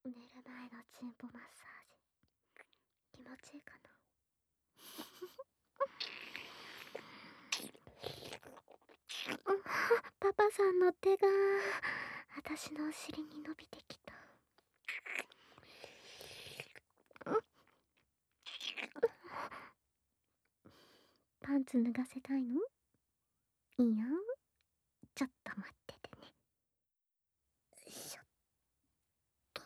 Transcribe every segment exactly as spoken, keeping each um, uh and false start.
寝る前のチンポマッサージ気持ちいいかな。パパさんの手が私のお尻に伸びてきた。パンツ脱がせたいの？いいよ、ちょっと待っててね。よいしょっと。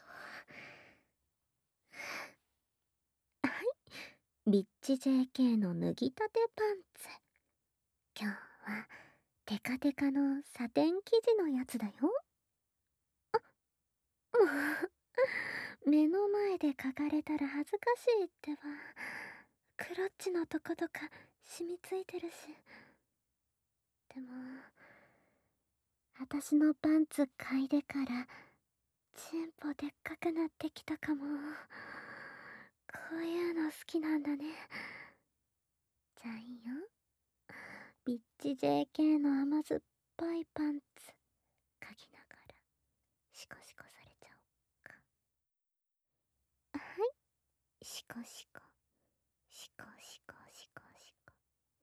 はい、ビッチ ジェーケー の脱ぎたてパンツ。今日はテカテカのサテン生地のやつだよ。あ、もう目の前で嗅がれたら恥ずかしいってば。クロッチのとことか染みついてるし。でも私のパンツ嗅いでからチンポでっかくなってきたかも。こういうの好きなんだね。じゃあいいよ、ビッチ ジェーケー の甘酸っぱいパンツ嗅ぎながらシコシコされちゃおうか。はい、シコシコシコシコシコシコ。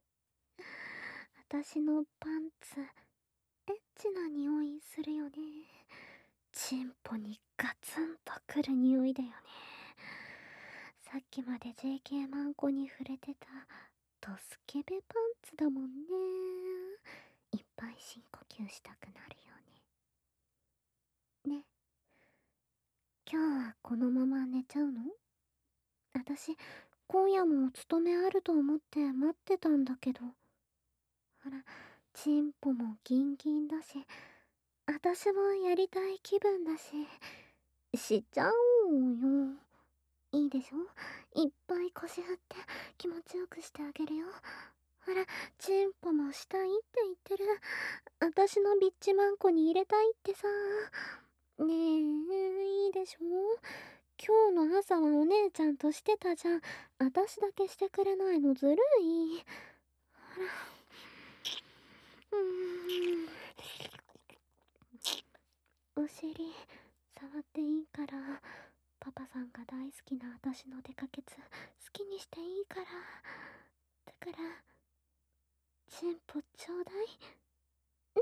私のパンツエッチな匂いするよね。チンポにガツンとくる匂いだよね。さっきまで ジェーケー マンコに触れてたドスケベパンツだもんね。いっぱい深呼吸したくなるよね。ね、今日はこのまま寝ちゃうの？私今夜もお勤めあると思って待ってたんだけど。ほら、チンポもギンギンだし、私もやりたい気分だし、しちゃおうよ。いいでしょ、いっぱい腰振って気持ちよくしてあげるよ。ほら、チンポもしたいって言ってる。私のビッチマンコに入れたいってさ。ねえ、いいでしょ、今日の朝はお姉ちゃんとしてたじゃん。私だけしてくれないのずるい。ほら、うーん、お尻触っていいから。パパさんが大好きな私のデカケツ好きにしていいから。だからチンポちょうだい。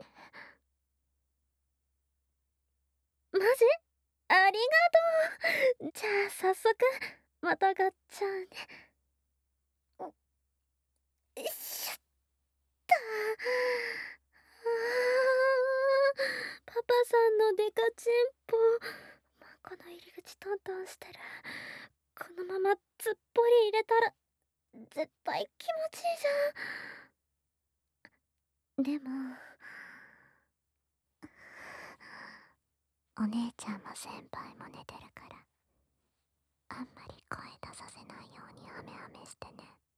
マジ？ありがとう。じゃあ早速またガッチャンね。よいしょっと。あー、パパさんのデカチンポマンコの入り口トントンしてる。このままずっぽり入れたら絶対気持ちいいじゃん。でもお姉ちゃんも先輩も寝てるから、あんまり声出させないようにアメアメしてね。